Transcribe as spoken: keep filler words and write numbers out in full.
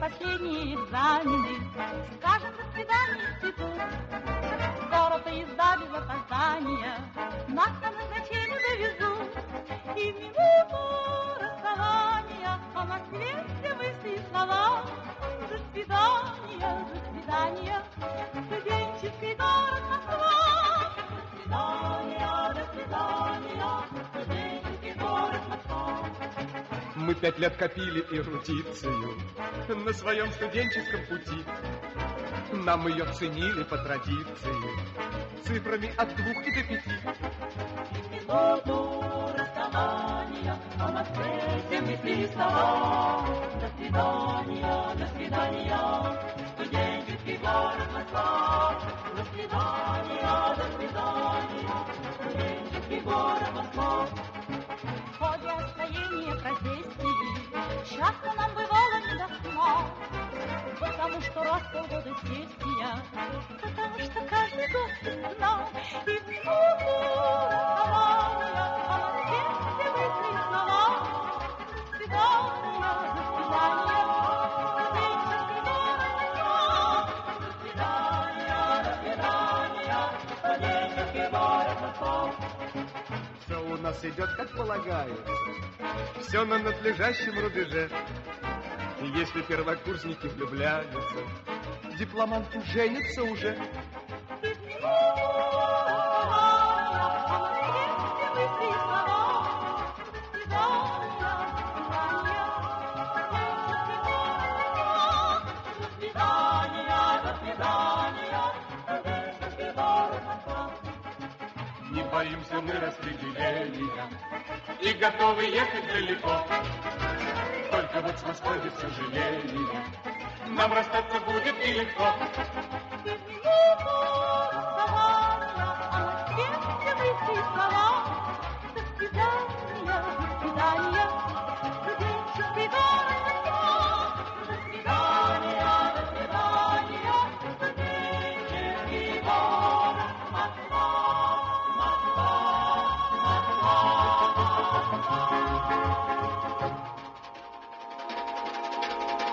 последние экзамены. Скажем до свидания, институт. Скоро поезда без опоздания нас на назначение довезут. И в минуту расставания о Москве все мысли и слова. До свидания, до свидания, студенческий город Москва. До свидания, до свидания, студенческий город Москва. Мы пять лет копили эрудицию на своем студенческом пути. Нам ее ценили по традиции цифрами от двух и до пяти. В минуту расставания о Москве все мысли и слова. До свидания, до свидания, студенческий город Москва. До свидания, до свидания, студенческий город Москва. В ходе освоения профессии часто нам бывало не до сна, потому что раз в полгода сессия, потому что каждый год весна. И в минуту расставания о Москве все мысли и слова. До свидания, до свидания, студенческий город Москва. До свидания, до свидания, студенческий город Москва. Все у нас идет, как полагается, все на надлежащем рубеже. И если первокурсники влюбляются, дипломанты женятся уже. И в минуту расставания о Москве все мысли и слова. До свидания, до свидания, студенческий город Москва. Не боимся мы распределения и готовы ехать далеко. Только вот с Москвой без сожаления нам расстаться будет нелегко.